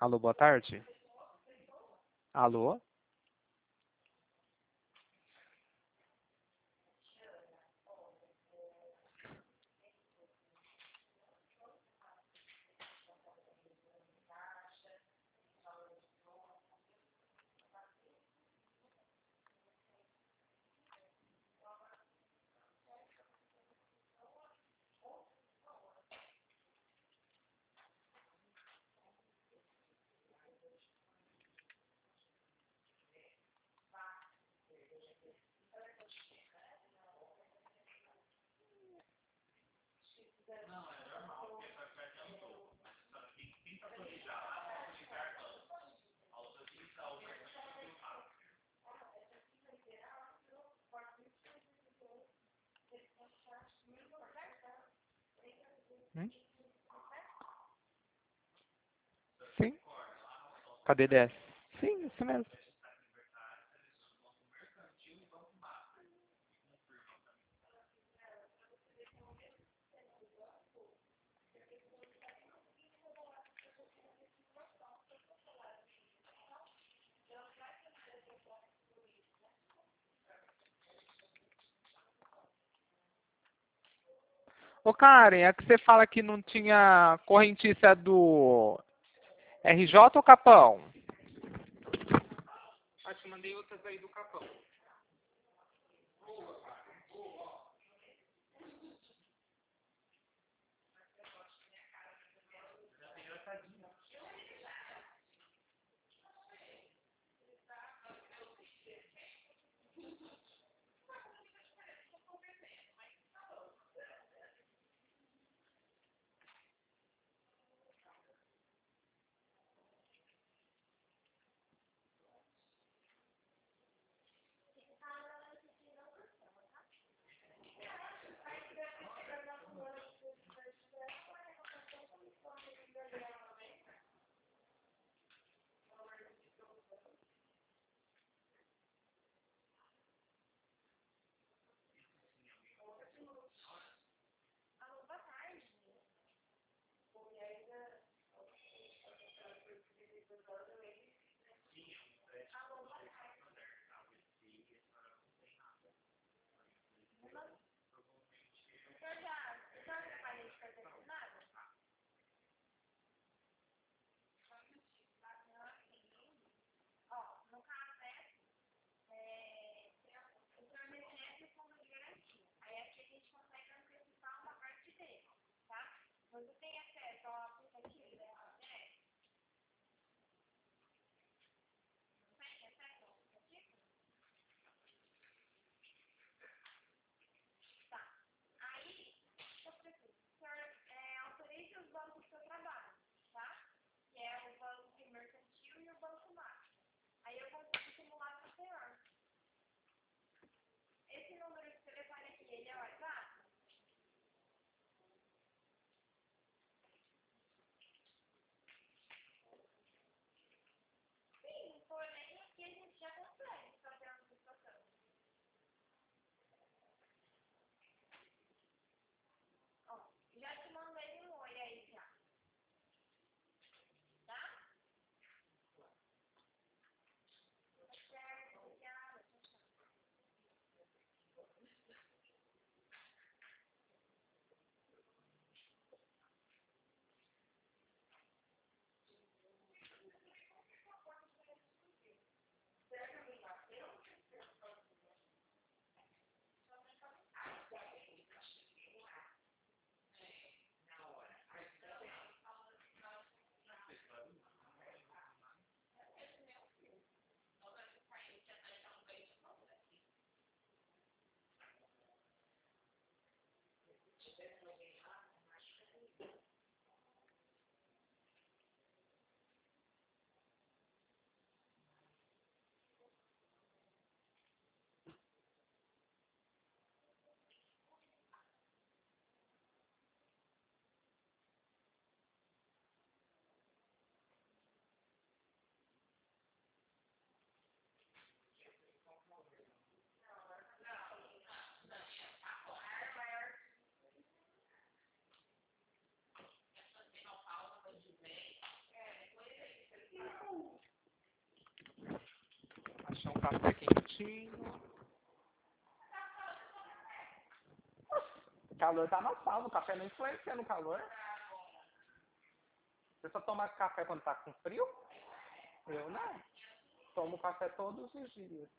Alô, boa tarde. Alô? Hum? Sim. Cadê 10? Sim, isso mesmo. Ô, Karen, é que você fala que não tinha correntiça do RJ ou Capão? Acho que mandei outras aí do Capão. Café quentinho. O calor tá na sala, o café não influencia no calor. Você só toma café quando tá com frio? Eu não. Tomo café todos os dias.